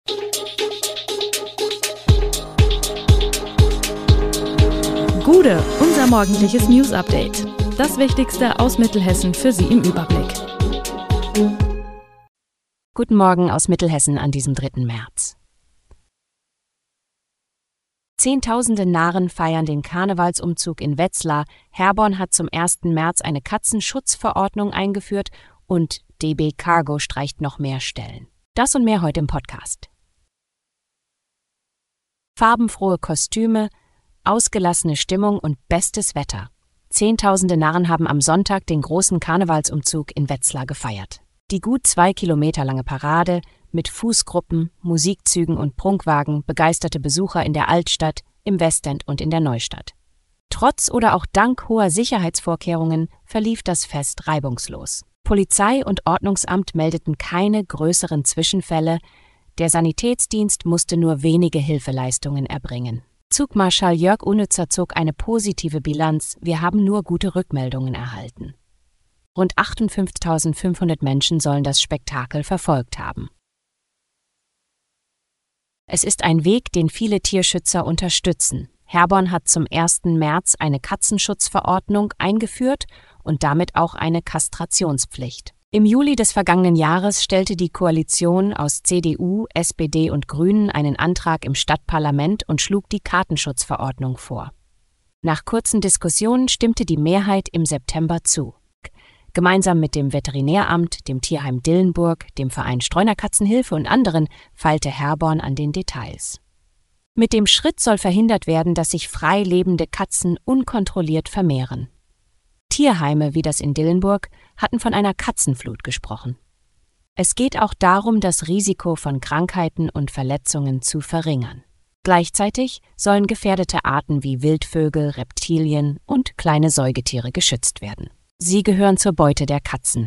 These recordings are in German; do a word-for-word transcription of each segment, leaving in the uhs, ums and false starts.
Gude, unser morgendliches News-Update. Das Wichtigste aus Mittelhessen für Sie im Überblick. Guten Morgen aus Mittelhessen an diesem dritten März. Zehntausende Narren feiern den Karnevalsumzug in Wetzlar. Herborn hat zum ersten März eine Katzenschutzverordnung eingeführt und D B Cargo streicht noch mehr Stellen. Das und mehr heute im Podcast. Farbenfrohe Kostüme, ausgelassene Stimmung und bestes Wetter. Zehntausende Narren haben am Sonntag den großen Karnevalsumzug in Wetzlar gefeiert. Die gut zwei Kilometer lange Parade mit Fußgruppen, Musikzügen und Prunkwagen begeisterte Besucher in der Altstadt, im Westend und in der Neustadt. Trotz oder auch dank hoher Sicherheitsvorkehrungen verlief das Fest reibungslos. Polizei und Ordnungsamt meldeten keine größeren Zwischenfälle. Der Sanitätsdienst musste nur wenige Hilfeleistungen erbringen. Zugmarschall Jörg Unnützer zog eine positive Bilanz. Wir haben nur gute Rückmeldungen erhalten. Rund achtundfünfzigtausendfünfhundert Menschen sollen das Spektakel verfolgt haben. Es ist ein Weg, den viele Tierschützer unterstützen. Herborn hat zum ersten März eine Katzenschutzverordnung eingeführt und damit auch eine Kastrationspflicht. Im Juli des vergangenen Jahres stellte die Koalition aus C D U, S P D und Grünen einen Antrag im Stadtparlament und schlug die Katenschutzverordnung vor. Nach kurzen Diskussionen stimmte die Mehrheit im September zu. Gemeinsam mit dem Veterinäramt, dem Tierheim Dillenburg, dem Verein Streunerkatzenhilfe und anderen feilte Herborn an den Details. Mit dem Schritt soll verhindert werden, dass sich frei lebende Katzen unkontrolliert vermehren. Tierheime wie das in Dillenburg hatten von einer Katzenflut gesprochen. Es geht auch darum, das Risiko von Krankheiten und Verletzungen zu verringern. Gleichzeitig sollen gefährdete Arten wie Wildvögel, Reptilien und kleine Säugetiere geschützt werden. Sie gehören zur Beute der Katzen.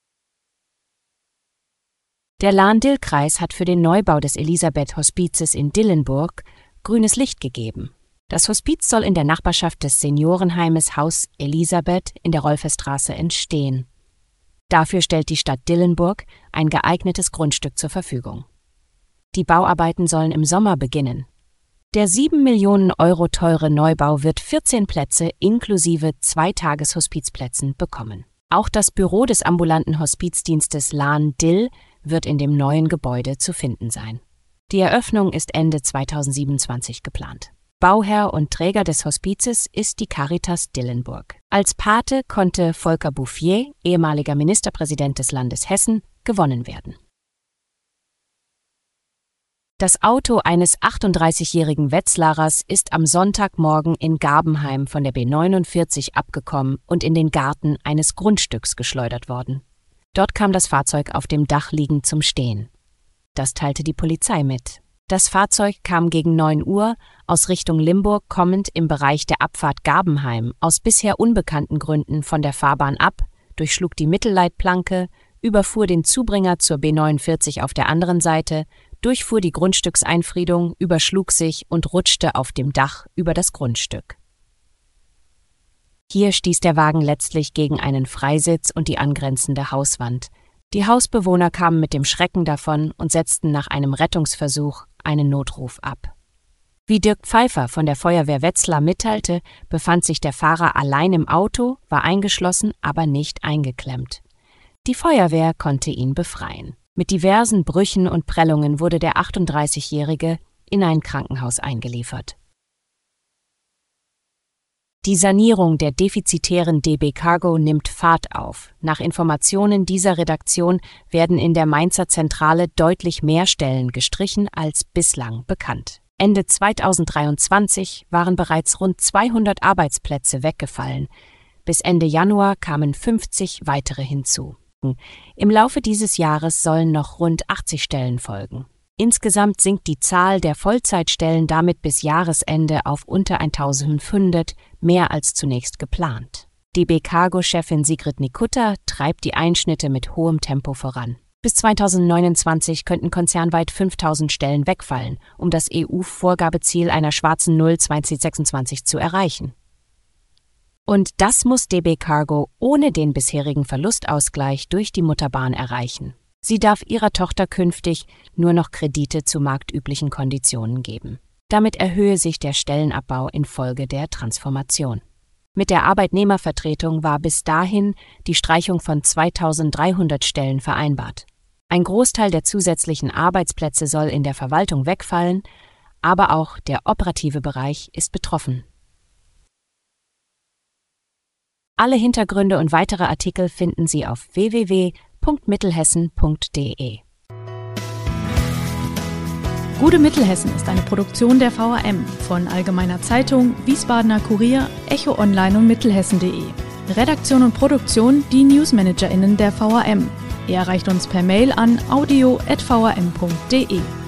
Der Lahn-Dill-Kreis hat für den Neubau des Elisabeth-Hospizes in Dillenburg grünes Licht gegeben. Das Hospiz soll in der Nachbarschaft des Seniorenheimes Haus Elisabeth in der Rolfestraße entstehen. Dafür stellt die Stadt Dillenburg ein geeignetes Grundstück zur Verfügung. Die Bauarbeiten sollen im Sommer beginnen. Der sieben Millionen Euro teure Neubau wird vierzehn Plätze inklusive zwei Tageshospizplätzen bekommen. Auch das Büro des ambulanten Hospizdienstes Lahn-Dill wird in dem neuen Gebäude zu finden sein. Die Eröffnung ist Ende zweitausendsiebenundzwanzig geplant. Bauherr und Träger des Hospizes ist die Caritas Dillenburg. Als Pate konnte Volker Bouffier, ehemaliger Ministerpräsident des Landes Hessen, gewonnen werden. Das Auto eines achtunddreißigjährigen Wetzlarers ist am Sonntagmorgen in Gabenheim von der B neunundvierzig abgekommen und in den Garten eines Grundstücks geschleudert worden. Dort kam das Fahrzeug auf dem Dach liegend zum Stehen. Das teilte die Polizei mit. Das Fahrzeug kam gegen neun Uhr aus Richtung Limburg kommend im Bereich der Abfahrt Gabenheim aus bisher unbekannten Gründen von der Fahrbahn ab, durchschlug die Mittelleitplanke, überfuhr den Zubringer zur B neunundvierzig auf der anderen Seite, durchfuhr die Grundstückseinfriedung, überschlug sich und rutschte auf dem Dach über das Grundstück. Hier stieß der Wagen letztlich gegen einen Freisitz und die angrenzende Hauswand. Die Hausbewohner kamen mit dem Schrecken davon und setzten nach einem Rettungsversuch einen Notruf ab. Wie Dirk Pfeiffer von der Feuerwehr Wetzlar mitteilte, befand sich der Fahrer allein im Auto, war eingeschlossen, aber nicht eingeklemmt. Die Feuerwehr konnte ihn befreien. Mit diversen Brüchen und Prellungen wurde der achtunddreißigjährige in ein Krankenhaus eingeliefert. Die Sanierung der defizitären D B Cargo nimmt Fahrt auf. Nach Informationen dieser Redaktion werden in der Mainzer Zentrale deutlich mehr Stellen gestrichen als bislang bekannt. Ende zweitausenddreiundzwanzig waren bereits rund zweihundert Arbeitsplätze weggefallen. Bis Ende Januar kamen fünfzig weitere hinzu. Im Laufe dieses Jahres sollen noch rund achtzig Stellen folgen. Insgesamt sinkt die Zahl der Vollzeitstellen damit bis Jahresende auf unter eintausendfünfhundert, mehr als zunächst geplant. D B Cargo-Chefin Sigrid Nikutta treibt die Einschnitte mit hohem Tempo voran. Bis zweitausendneunundzwanzig könnten konzernweit fünftausend Stellen wegfallen, um das E U-Vorgabeziel einer schwarzen Null zweitausendsechsundzwanzig zu erreichen. Und das muss D B Cargo ohne den bisherigen Verlustausgleich durch die Mutterbahn erreichen. Sie darf ihrer Tochter künftig nur noch Kredite zu marktüblichen Konditionen geben. Damit erhöhe sich der Stellenabbau infolge der Transformation. Mit der Arbeitnehmervertretung war bis dahin die Streichung von zweitausenddreihundert Stellen vereinbart. Ein Großteil der zusätzlichen Arbeitsplätze soll in der Verwaltung wegfallen, aber auch der operative Bereich ist betroffen. Alle Hintergründe und weitere Artikel finden Sie auf w w w punkt mittelhessen punkt d e. Gute Mittelhessen ist eine Produktion der V A M von Allgemeiner Zeitung, Wiesbadener Kurier, Echo Online und Mittelhessen punkt de. Redaktion und Produktion die NewsmanagerInnen der V A M. Ihr erreicht uns per Mail an audio at v a m punkt d e.